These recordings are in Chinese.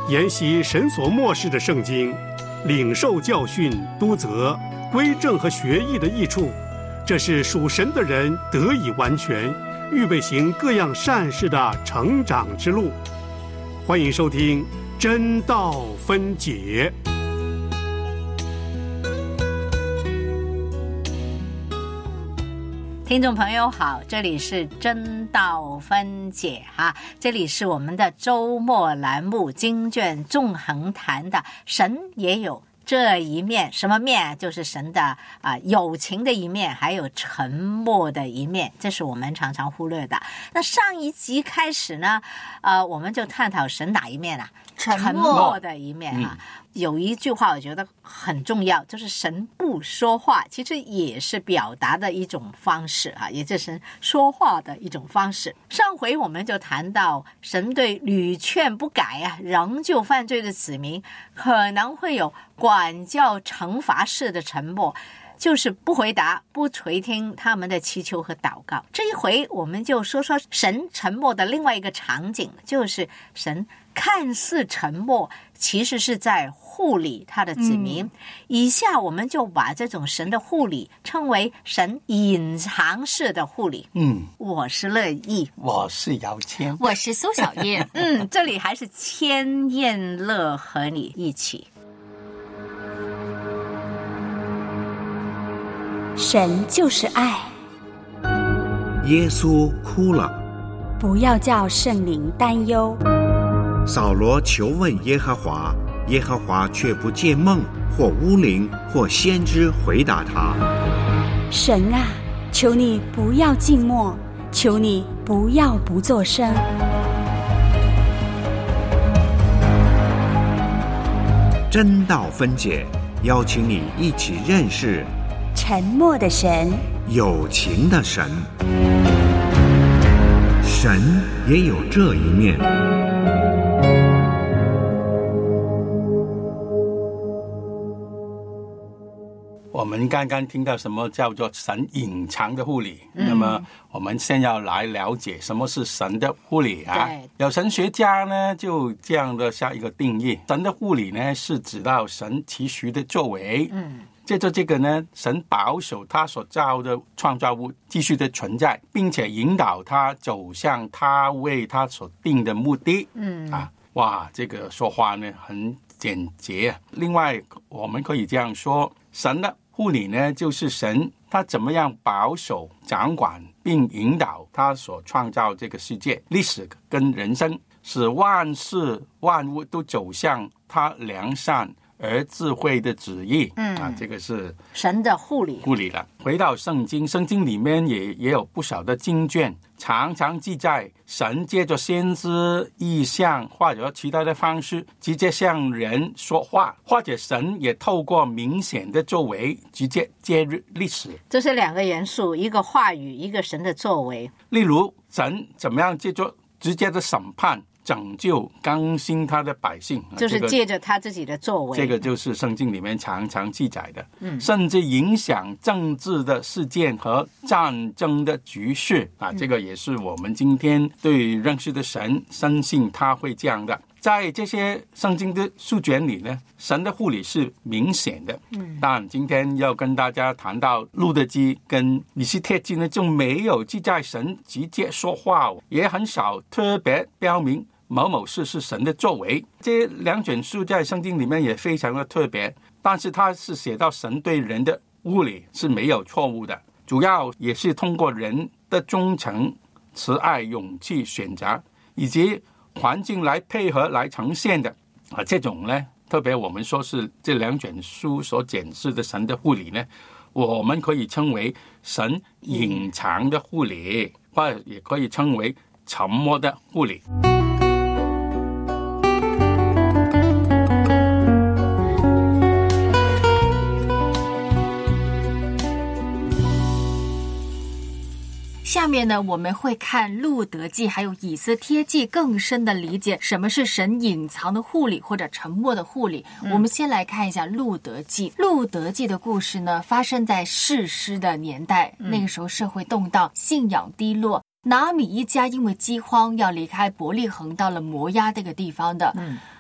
研习神所默示的圣经，领受教训、督责、归正和学艺的益处，这是属神的人得以完全，预备行各样善事的成长之路。欢迎收听真道分解。 听众朋友好，这里是真道分解哈，这里是我们的周末栏目经卷纵横谈的神也有这一面，什么面？就是神的有情的一面，还有沉默的一面，这是我们常常忽略的。那上一集开始呢，我们就探讨神哪一面啊？沉默的一面啊。有一句话我觉得很重要，就是神不说话，其实也是表达的一种方式啊，也就是神说话的一种方式。上回我们就谈到神对屡劝不改仍旧犯罪的子民可能会有管教惩罚式的沉默，就是不回答、不垂听他们的祈求和祷告。这一回我们就说说神沉默的另外一个场景，就是神看似沉默，其实是在护理他的子民。以下我们就把这种神的护理称为神隐藏式的护理。我是乐意， 我是姚谦， 我是苏小燕。 这里还是千燕乐和你一起。 神就是爱， 耶稣哭了， 不要叫圣灵担忧。 扫罗求问耶和华，耶和华却不借梦或巫灵或先知回答他。 神啊，求你不要静默，求你不要不作声。 真道分解，邀请你一起认识沉默的神， 有情的神。神也有这一面。 我们刚刚听到什么叫做神隐藏的护理，那么我们先要来了解什么是神的护理啊。有神学家呢就这样的下一个定义，神的护理呢是指到神其余的作为。借着这个呢，神保守他所造的创造物继续的存在，并且引导他走向他为他所定的目的。这个说话呢很简洁。另外我们可以这样说，神的护理呢就是神他怎么样保守掌管并引导他所创造这个世界历史跟人生，使万事万物都走向他良善而智慧的旨意。这个是神的护理了。回到圣经里面也有不少的经卷，常常记载神借着先知异象或者其他的方式直接向人说话，或者神也透过明显的作为直接介入历史。 这是两个元素，一个话语，一个神的作为。 例如神怎么样借着直接的审判拯救更新他的百姓， 就是借着他自己的作为。 这个就是圣经里面常常记载的。甚至影响政治的事件和战争的局势这个也是我们今天对认识的神深信他会这样的。在这些圣经的书卷里呢，神的护理是明显的。但今天要跟大家谈到路得记跟以斯帖记呢，就没有记载神直接说话，也很少特别标明某某事是神的作为。这两卷书在圣经里面也非常的特别，但是它是写到神对人的护理是没有错误的，主要也是通过人的忠诚、慈爱、勇气、选择以及环境来配合来呈现的这种呢，特别我们说是这两卷书所检视的神的护理呢，我们可以称为神隐藏的护理，或者也可以称为沉默的护理。 下面呢，我们会看路得记还有以斯帖记，更深的理解什么是神隐藏的护理或者沉默的护理。我们先来看一下路得记。路得记的故事呢，发生在士师的年代，那个时候社会动荡，信仰低落。拿米一家因为饥荒要离开伯利恒，到了摩押这个地方的。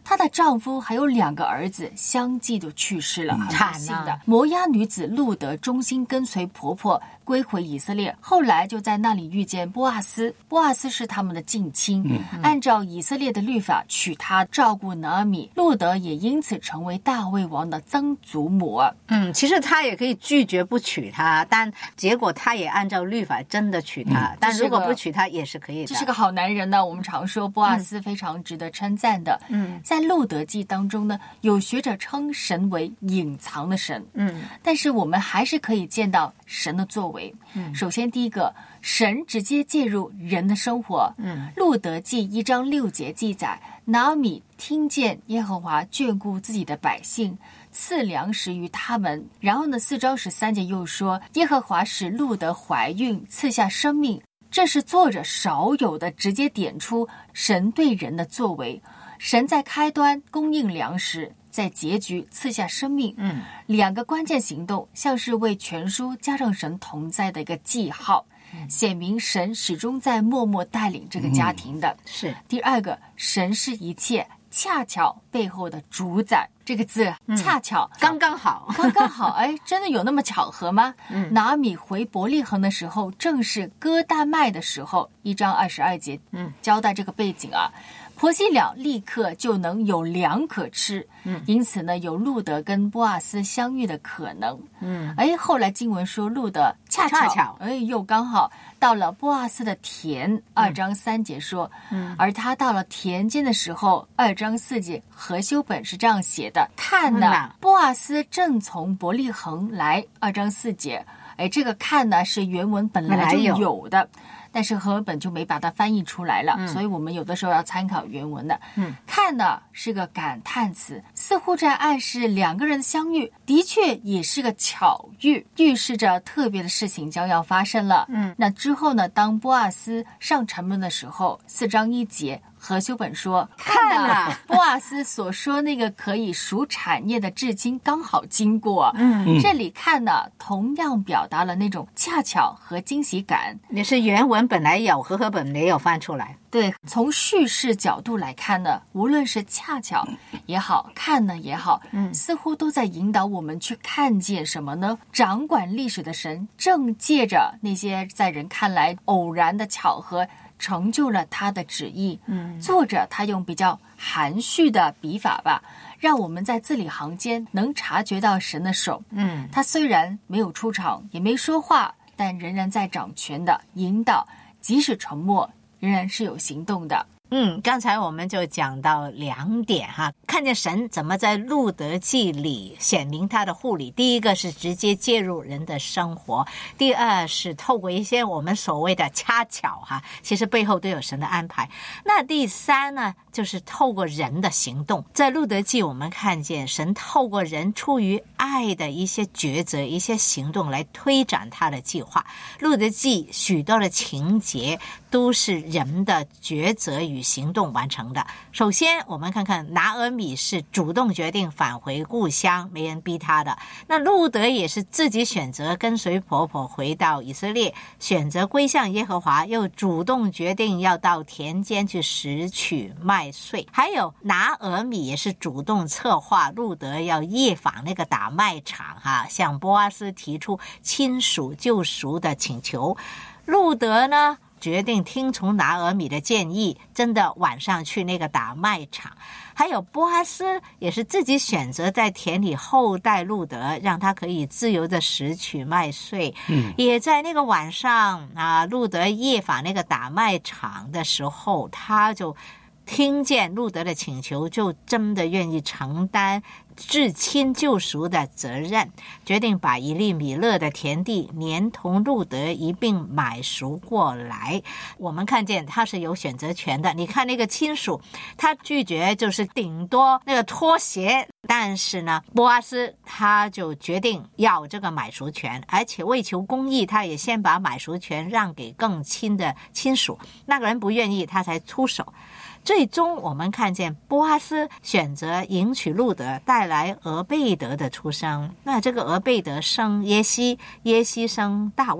她的丈夫还有2个儿子相继都去世了，很惨不幸啊的。摩押女子路德忠心跟随婆婆归回以色列，后来就在那里遇见波阿斯，波阿斯是他们的近亲，按照以色列的律法娶她照顾拿俄米，路德也因此成为大卫王的曾祖母。 其实他也可以拒绝不娶她，但结果他也按照律法真的娶她，但如果不娶她也是可以的。 这是个好男人呢，我们常说波阿斯非常值得称赞的。在路德记当中呢，有学者称神为隐藏的神，但是我们还是可以见到神的作为。首先第一个，神直接介入人的生活。路德记1章6节记载，拿俄米听见耶和华眷顾自己的百姓，赐粮食于他们。然后呢，4章13节又说，耶和华使路德怀孕，赐下生命。这是作者少有的直接点出神对人的作为。神在开端供应粮食，在结局赐下生命。2个关键行动像是为全书加上神同在的一个记号，显明神始终在默默带领这个家庭的。 是第二个，神是一切恰巧背后的主宰。这个字恰巧刚刚好， 刚刚好。哎，真的有那么巧合吗？拿俄米回伯利恒的时候正是割大麦的时候，1章22节交代这个背景啊。婆媳俩立刻就能有粮可吃，因此呢，有路德跟波阿斯相遇的可能。后来经文说路德恰巧，又刚好到了波阿斯的田，2章3节说，而他到了田间的时候，2章4节何修本是这样写的，看哪，波阿斯正从伯利恒来，2章4节。这个看呢是原文本来就有的，但是和本就没把它翻译出来了，所以我们有的时候要参考原文的。看呢是个感叹词，似乎在暗示2个人的相遇，的确也是个巧遇，预示着特别的事情将要发生了。那之后呢，当波阿斯上城门的时候，4章1节何修本说，看啊，波阿斯所说那个可以赎产业的至亲刚好经过。这里看呢，同样表达了那种恰巧和惊喜感。 也是原文本来有，和合本没有翻出来。 对，从叙事角度来看呢，无论是恰巧也好，看呢也好，似乎都在引导我们去看见什么呢？掌管历史的神正借着那些在人看来偶然的巧合，成就了他的旨意。作者他用比较含蓄的笔法吧，让我们在字里行间能察觉到神的手。他虽然没有出场，也没说话，但仍然在掌权的引导，即使沉默，仍然是有行动的。 刚才我们就讲到2点哈，看见神怎么在路德记里显明他的护理。第一个是直接介入人的生活，第二是透过一些我们所谓的恰巧哈，其实背后都有神的安排。那第三呢，就是透过人的行动。在路德记我们看见神透过人出于爱的一些抉择、一些行动来推展他的计划。路德记许多的情节都是人的抉择与行动完成的。首先我们看看拿俄米是主动决定返回故乡，没人逼他的。那路德也是自己选择跟随婆婆回到以色列，选择归向耶和华，又主动决定要到田间去拾取麦穗。还有拿俄米也是主动策划路德要夜访那个打麦场哈，向波阿斯提出亲属救赎的请求。路德呢决定听从拿俄米的建议，真的晚上去那个打麦场。还有波阿斯也是自己选择在田里厚待路德，让他可以自由的拾取麦穗。也在那个晚上啊，路德夜访那个打麦场的时候，他就听见路德的请求，就真的愿意承担至亲救赎的责任，决定把以利米勒的田地连同路德一并买赎过来。我们看见他是有选择权的。你看那个亲属，他拒绝就是顶多那个拖鞋，但是呢波阿斯他就决定要这个买赎权，而且为求公义，他也先把买赎权让给更亲的亲属，那个人不愿意，他才出手。最终我们看见波阿斯选择迎娶路德，带来俄贝德的出生。那这个俄贝德生耶西，耶西生大卫。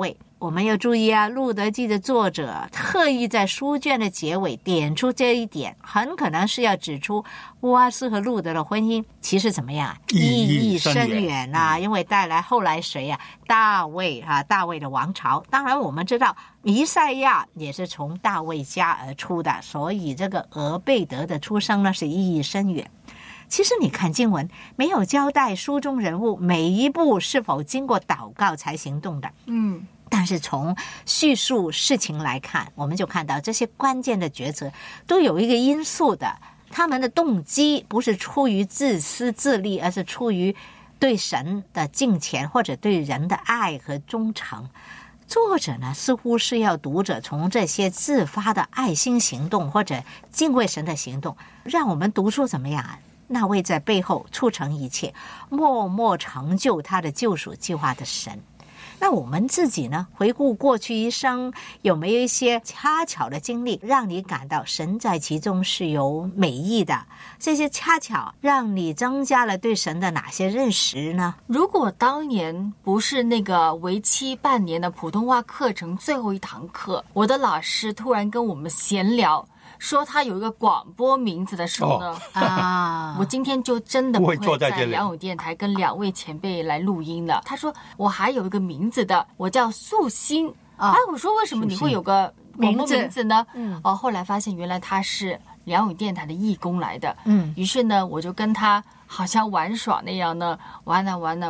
我们要注意啊，《路德记》的作者特意在书卷的结尾点出这一点，很可能是要指出波阿斯和路德的婚姻其实怎么样，意义深远啊，因为带来后来谁啊，大卫啊，大卫的王朝。当然我们知道弥赛亚也是从大卫家而出的，所以这个俄贝德的出生呢是意义深远。其实你看经文没有交代书中人物每一步是否经过祷告才行动的，但是从叙述事情来看，我们就看到这些关键的抉择都有一个因素的，他们的动机不是出于自私自利，而是出于对神的敬虔或者对人的爱和忠诚。作者呢，似乎是要读者从这些自发的爱心行动或者敬畏神的行动，让我们读出怎么样啊？那位在背后促成一切，默默成就他的救赎计划的神。那我们自己呢，回顾过去一生，有没有一些恰巧的经历让你感到神在其中是有美意的？这些恰巧让你增加了对神的哪些认识呢？ 如果当年不是那个为期半年的普通话课程最后一堂课，我的老师突然跟我们闲聊说他有一个广播名字的时候呢，我今天就真的不会在良友电台跟2位前辈来录音了。他说我还有一个名字的，我叫素心。我说为什么你会有个广播名字呢？后来发现原来他是良友电台的义工来的。于是呢，我就跟他好像玩耍那样呢，玩了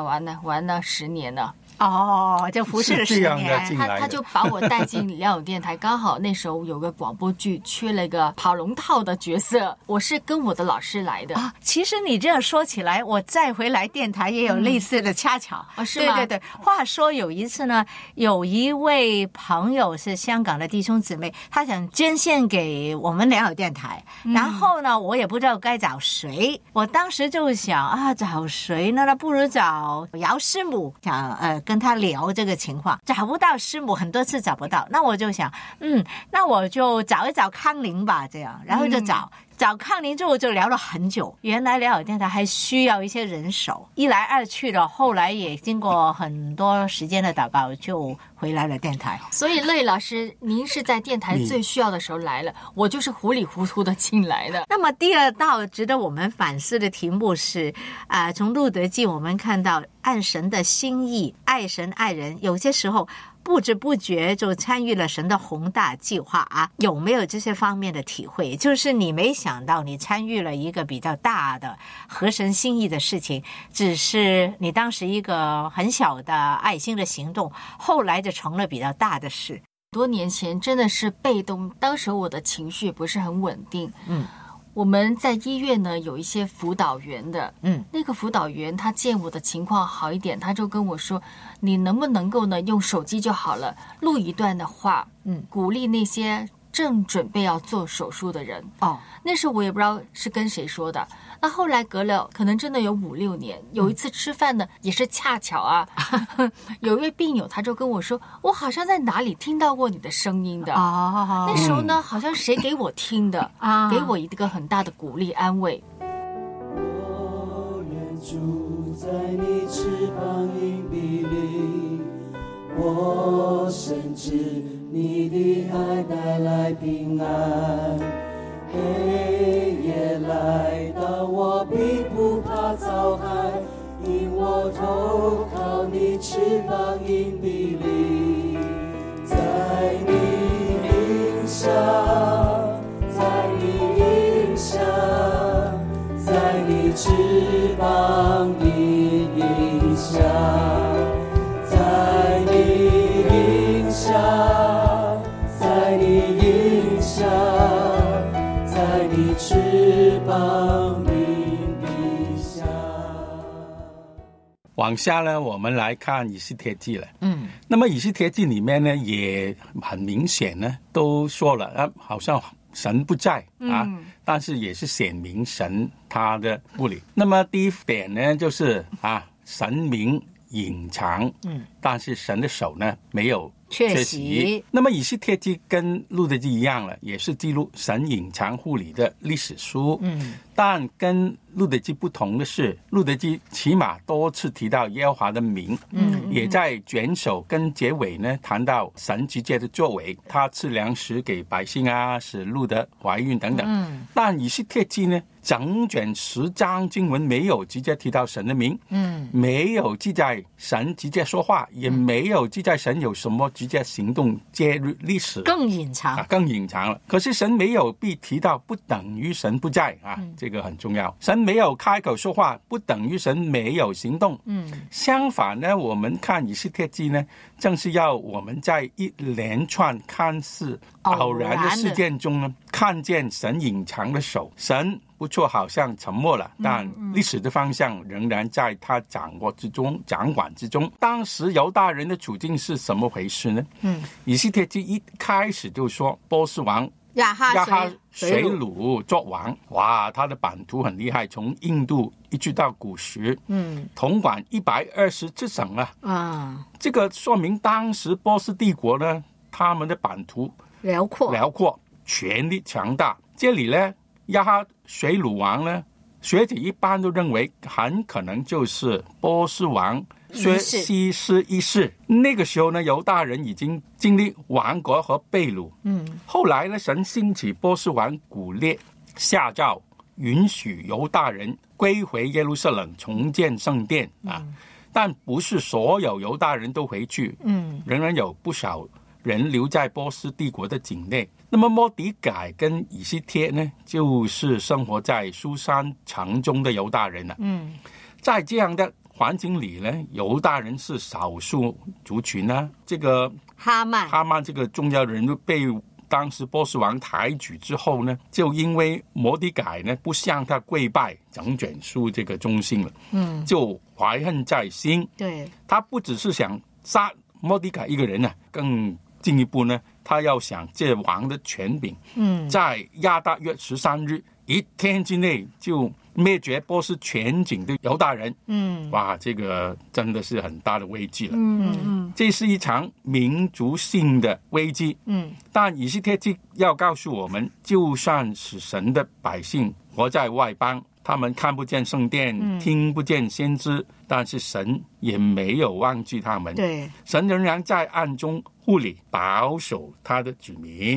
10年了。 就服侍了10年， 他就把我带进良友电台，刚好那时候有个广播剧缺了一个跑龙套的角色，我是跟我的老师来的。 其实你这样说起来，我再回来电台也有类似的恰巧。 是吗？ 对。话说有一次呢，有一位朋友是香港的弟兄姊妹，他想捐献给我们良友电台，然后呢，我也不知道该找谁，我当时就想找谁呢？那不如找姚师母，想跟他聊这个情况，找不到师母，很多次找不到，那我就想那我就找一找康宁吧，这样，然后就找康宁之后就聊了很久。原来良友电台还需要一些人手，一来二去的，后来也经过很多时间的祷告，就回来了电台。 所以乐意老师，您是在电台最需要的时候来了，我就是糊里糊涂的进来的。 那么第二道值得我们反思的题目是从路德记我们看到按神的心意爱神爱人，有些时候不知不觉就参与了神的宏大计划有没有这些方面的体会？就是你没想到你参与了一个比较大的合神心意的事情，只是你当时一个很小的爱心的行动，后来就成了比较大的事。 多年前真的是被动，当时我的情绪不是很稳定。我们在医院呢有一些辅导员的，那个辅导员他见我的情况好一点，他就跟我说，你能不能够呢用手机就好了，录一段的话，鼓励那些正准备要做手术的人。那时候我也不知道是跟谁说的。那后来隔了可能真的有5-6年，有一次吃饭呢也是恰巧有一位病友他就跟我说，我好像在哪里听到过你的声音的。那时候呢好像谁给我听的给我一个很大的鼓励安慰。 我愿住在你翅膀荫庇里，我深知你的爱带来平安，黑夜来到我并不怕遭害，因我投靠你翅膀荫庇里，在你荫下，在你荫下，在你翅膀的荫下，在你荫下，在你荫下，在你翅膀的荫下。 往下呢，我们来看以斯帖记了。那么以斯帖记里面呢，也很明显呢，都说了好像神不在但是也是显明神他的不理。那么第一点呢，就是神明隐藏，但是神的手呢没有缺席。那么以斯帖记跟路德记一样了，也是记录神隐藏护理的历史书，但跟路得记不同的是，路得记起码多次提到耶和华的名，也在卷首跟结尾呢谈到神直接的作为，他赐粮食给百姓啊，使路得怀孕等等。但以斯帖记呢，整卷10章经文没有直接提到神的名，没有记载神直接说话，也没有记载神有什么直接行动介入历史， 更隐藏， 更隐藏了。可是神没有被提到，不等于神不在啊，这个很重要。神没有开口说话，不等于神没有行动。相反呢，我们看以斯帖记呢，正是要我们在一连串看似偶然的事件中呢，看见神隐藏的手。神不错，好像沉默了，但历史的方向仍然在他掌管之中。当时犹大人的处境是什么回事呢？以斯帖记一开始就说波斯王亚哈水鲁作王，哇，他的版图很厉害，从印度一直到古时，统管127省啊。这个说明当时波斯帝国呢，他们的版图辽阔，权力强大。这里呢，亚哈水鲁王呢，学者一般都认为很可能就是波斯王薛西斯一世。那个时候呢，犹大人已经经历亡国和被掳。后来呢，神兴起波斯王古列，下诏允许犹大人归回耶路撒冷，重建圣殿啊。但不是所有犹大人都回去，仍然有不少人留在波斯帝国的境内。那么末底改跟以斯帖呢，就是生活在书珊城中的犹大人了。在这样的环境里呢，犹大人是少数族群呢。这个哈曼这个重要人物被当时波斯王抬举之后呢，就因为末底改呢不向他跪拜，整卷书这个忠心了，就怀恨在心。对，他不只是想杀末底改一个人呢，更进一步呢，他要想借王的权柄，在亚达月13日1天之内就灭绝波斯全境的犹大人。哇，这个真的是很大的危机了。这是一场民族性的危机。但以斯帖记要告诉我们，就算是神的百姓活在外邦，他们看不见圣殿，听不见先知，但是神也没有忘记他们。对，神仍然在暗中护理保守他的子民。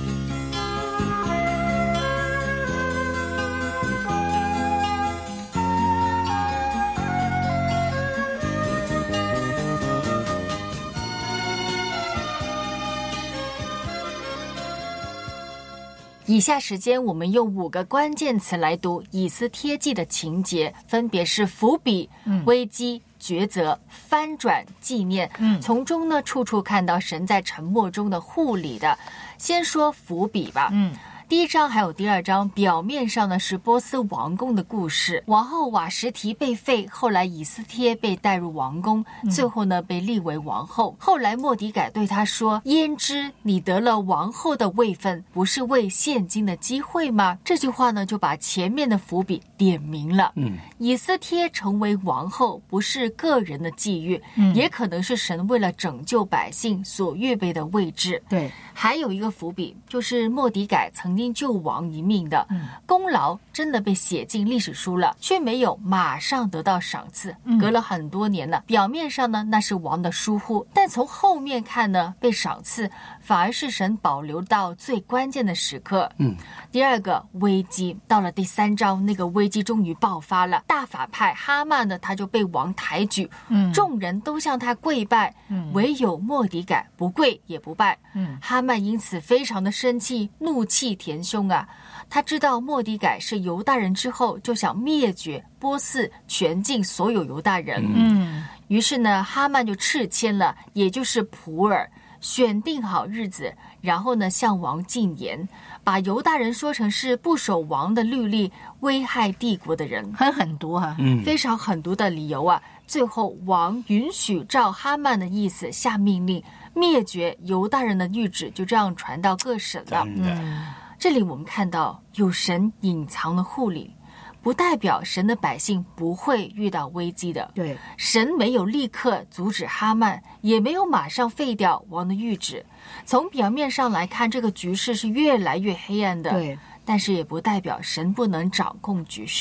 以下时间我们用5个关键词来读以斯帖记的情节，分别是伏笔、危机、抉择、翻转、纪念。从中呢，处处看到神在沉默中的护理的。先说伏笔吧。第1章还有第2章，表面上呢是波斯王宫的故事，王后瓦实提被废，后来以斯帖被带入王宫，最后呢被立为王后。后来末底改对他说：“焉知你得了王后的位分，不是为现今的机会吗？”这句话呢就把前面的伏笔点明了。以斯帖成为王后不是个人的际遇，也可能是神为了拯救百姓所预备的位置。对，还有一个伏笔，就是末底改曾经救王一命的功劳真的被写进历史书了，却没有马上得到赏赐，隔了很多年了。表面上呢，那是王的疏忽，但从后面看呢，被赏赐反而是神保留到最关键的时刻。第2个危机，到了第3章，那个危机终于爆发了。大法派哈曼呢，他就被王抬举，众人都向他跪拜，唯有末底改不跪也不拜。哈曼因此非常的生气，怒气填胸啊！他知道末底改是犹大人之后，就想灭绝波斯全境所有犹大人。于是呢，哈曼就敕签了，也就是普尔，选定好日子，然后呢向王进言，把犹大人说成是不守王的律例，危害帝国的人， 很毒啊， 非常狠毒的理由啊。最后王允许照哈曼的意思下命令，灭绝犹大人的谕旨就这样传到各省了。这里我们看到有神隐藏的护理，不代表神的百姓不会遇到危机的。对，神没有立刻阻止哈曼，也没有马上废掉王的谕旨。从表面上来看，这个局势是越来越黑暗的。对，但是也不代表神不能掌控局势。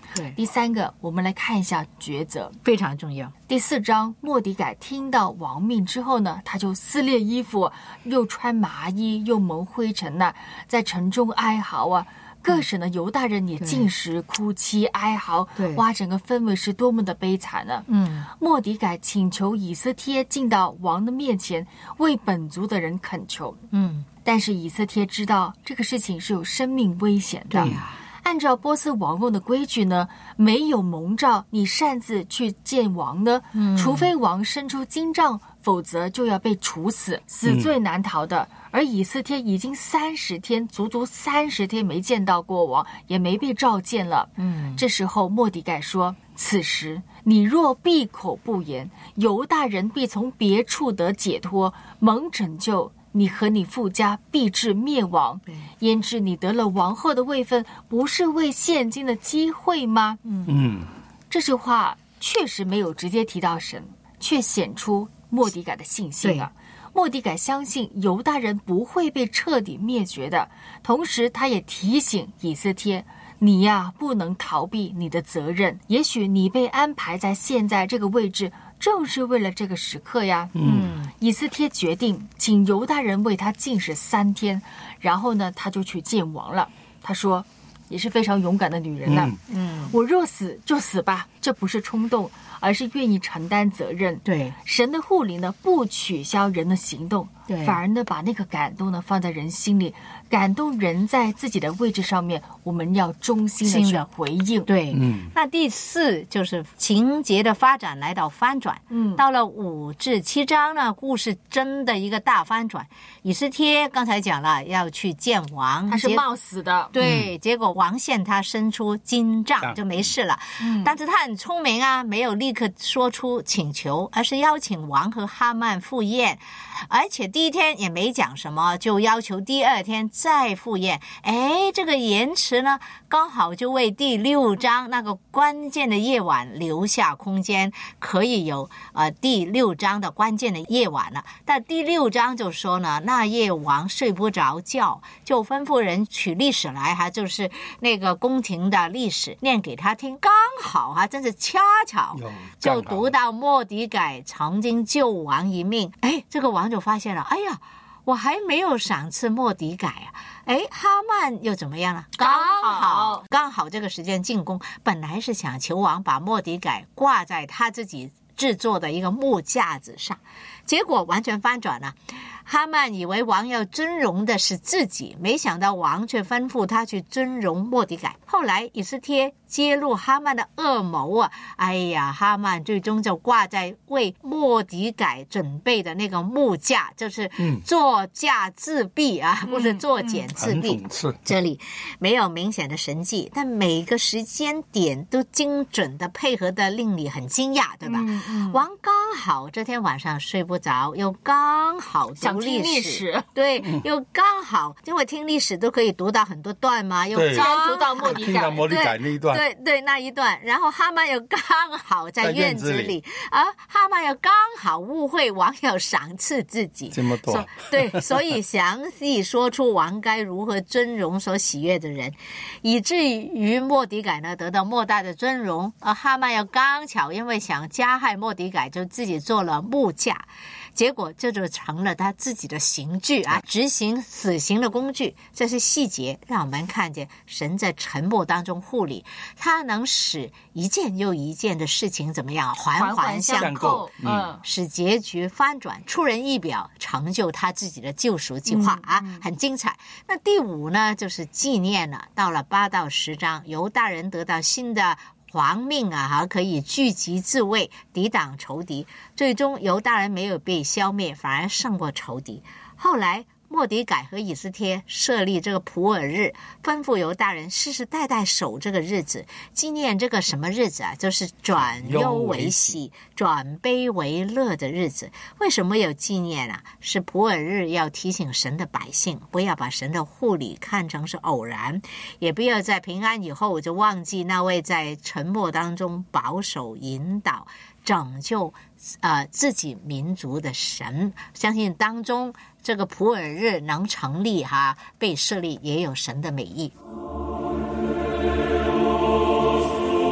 对， 第三个，我们来看一下抉择， 非常重要。 第4章，末底改听到王命之后呢，他就撕裂衣服，又穿麻衣，又蒙灰尘呐，在城中哀嚎啊。各省的犹大人也尽时哭泣哀嚎，哇，整个氛围是多么的悲惨呢。末底改请求以斯帖进到王的面前，为本族的人恳求。但是以斯帖知道这个事情是有生命危险的。 对呀， 按照波斯王宫的规矩呢，没有蒙召你擅自去见王呢，除非王伸出金杖，否则就要被处死，死罪难逃的。而以斯帖已经30天，足足30天没见到过王，也没被召见了。这时候末底改说：“此时你若闭口不言，犹大人必从别处得解脱，蒙拯救。你和你父家必至灭亡。焉知你得了王后的位分，不是为现今的机会吗？”这句话确实没有直接提到神，却显出末底改的信心啊。末底改相信犹大人不会被彻底灭绝的，同时他也提醒以斯帖，你呀，不能逃避你的责任。也许你被安排在现在这个位置，正是为了这个时刻呀。以斯帖决定请犹大人为他禁食3天，然后呢，他就去见王了。他说，也是非常勇敢的女人了。我若死就死吧，这不是冲动，而是愿意承担责任。 对， 神的护理呢，不取消人的行动，反而呢，把那个感动呢放在人心里，感动人在自己的位置上面，我们要衷心的去回应。 对，那第4就是情节的发展来到翻转。到了5至7章呢，故事真的一个大翻转。以斯帖刚才讲了要去见王， 他是冒死的。 对，结果王献他伸出金杖就没事了。但是他很聪明啊，没有立刻说出请求，而是邀请王和哈曼赴宴，而且第1天也没讲什么，就要求第2天再赴宴。这个延迟呢，刚好就为第6章那个关键的夜晚留下空间，可以有第6章的关键的夜晚了。但第6章就说呢，那夜王睡不着觉，就吩咐人取历史来，就是那个宫廷的历史念给他听。刚好真是恰巧就读到末底改曾经救王一命。这个王就发现了，我还没有赏赐末底改啊。哈曼又怎么样了？刚好这个时间进宫，本来是想求王把末底改挂在他自己制作的一个木架子上，结果完全翻转了。哈曼以为王要尊荣的是自己，没想到王却吩咐他去尊荣末底改。后来以斯帖揭露哈曼的恶谋啊，哈曼最终就挂在为末底改准备的那个木架，就是作架自毙啊，不是作茧自毙。这里没有明显的神迹，但每个时间点都精准的配合的令你很惊讶，对吧？王刚好这天晚上睡不着，又刚好读历史，对，又刚好，因为听历史都可以读到很多段嘛，又刚读到末底改， 听到末底改那一段， 对那一段，然后哈曼又刚好在院子里，而哈曼又刚好误会王要赏赐自己， 这么多， 对，所以详细说出王该如何尊荣所喜悦的人，以至于末底改呢得到莫大的尊荣，而哈曼又刚巧因为想加害末底改，就自己做了木架。结果这就成了他自己的刑具啊，执行死刑的工具。这是细节，让我们看见神在沉默当中护理，他能使一件又一件的事情怎么样环环相扣，使结局翻转，出人意表，成就他自己的救赎计划啊，很精彩。那第5呢，就是纪念了。到了8到10章，犹大人得到新的皇命啊，可以聚集自卫，抵挡仇敌。最终犹大人没有被消灭，反而胜过仇敌。后来末底改和以斯帖设立这个普尔日，吩咐犹大人世世代代守这个日子，纪念这个什么日子啊？就是转忧为喜，转悲为乐的日子。为什么有纪念啊？是普尔日要提醒神的百姓，不要把神的护理看成是偶然，也不要在平安以后就忘记那位在沉默当中保守引导拯救自己民族的神。相信当中这个普尔日能成立被设立，也有神的美意。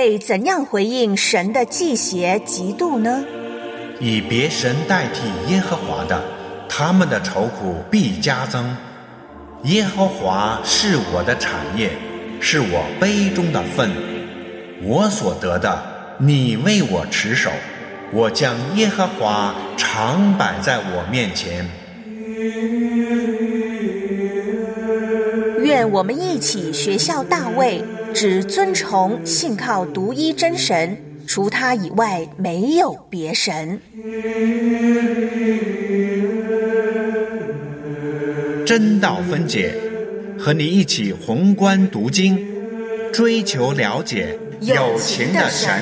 会怎样回应神的忌邪嫉妒呢？ 以别神代替耶和华的，他们的愁苦必加增。耶和华是我的产业，是我杯中的分，我所得的，你为我持守。我将耶和华常摆在我面前。 愿我们一起学效大卫，只尊崇信靠独一真神，除他以外没有别神。 真道分解，和你一起宏观读经，追求了解有情的神。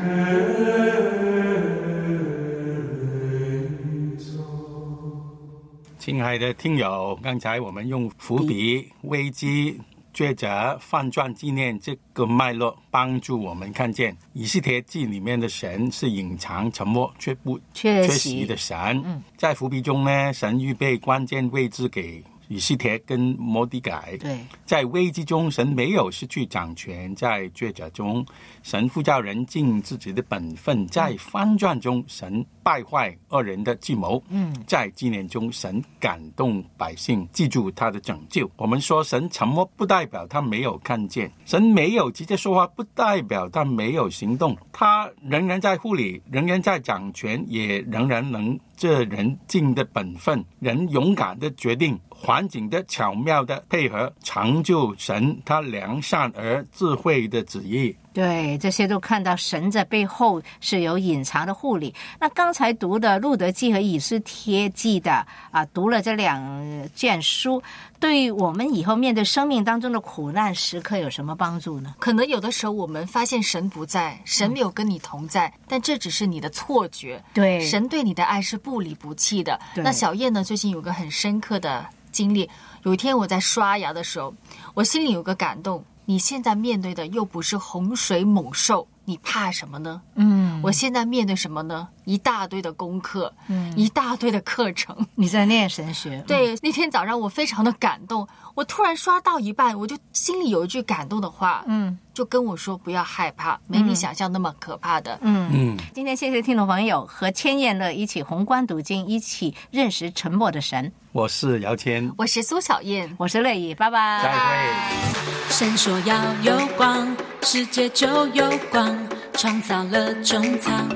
亲爱的听友，刚才我们用伏笔、危机、抉择、犯传纪念这个脉络，帮助我们看见以斯帖记里面的神是隐藏、沉默、却不缺席的神。在伏笔中呢，神预备关键位置给以斯帖跟摩底改。 对， 在危机中神没有失去掌权，在抉择中神呼召人尽自己的本分，在翻转中神败坏恶人的计谋，在纪念中神感动百姓记住他的拯救。我们说神沉默不代表他没有看见，神没有直接说话不代表他没有行动，他仍然在护理，仍然在掌权，也仍然能这人尽的本分，人勇敢的决定，环境的巧妙的配合，成就神他良善而智慧的旨意。 对，这些都看到神在背后是有隐藏的护理。那刚才读的路德记和以斯帖记的读了这2卷书，对我们以后面对生命当中的苦难时刻有什么帮助呢？ 可能有的时候我们发现神不在，神没有跟你同在，但这只是你的错觉。 对， 神对你的爱是不离不弃的。那小燕呢，最近有个很深刻的经历。有一天我在刷牙的时候，我心里有个感动，你现在面对的又不是洪水猛兽，你怕什么呢？我现在面对什么呢？一大堆的功课，一大堆的课程。 你在念神学。 对，那天早上我非常的感动，我突然刷到一半，我就心里有一句感动的话，就跟我说不要害怕，没你想象那么可怕的。 今天谢谢听众朋友和千燕乐一起宏观读经，一起认识沉默的神。 我是姚谦， 我是苏小燕， 我是乐怡，拜拜， 再会。 神说要有光，世界就有光，创造了中藏。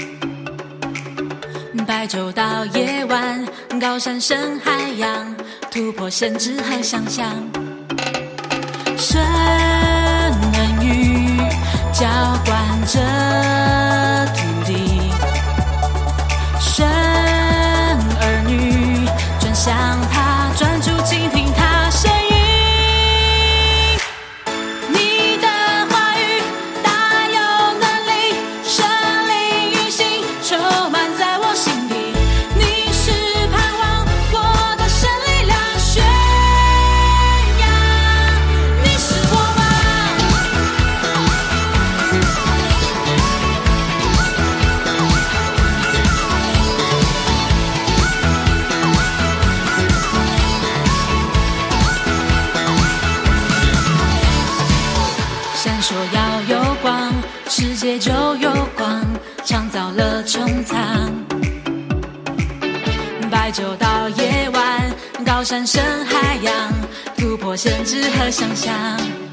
白昼到夜晚，高山深海洋，突破限制和想象。神恩雨浇灌着土地，神儿女转向他，专注倾听他声音。你的话语大有能力，圣灵运行充满在我心里。你是盼望我的神力量宣扬，你是我吗？神说要有光，世界就有光，创造了穹苍。白昼到夜晚，高山深海洋，突破限制和想象。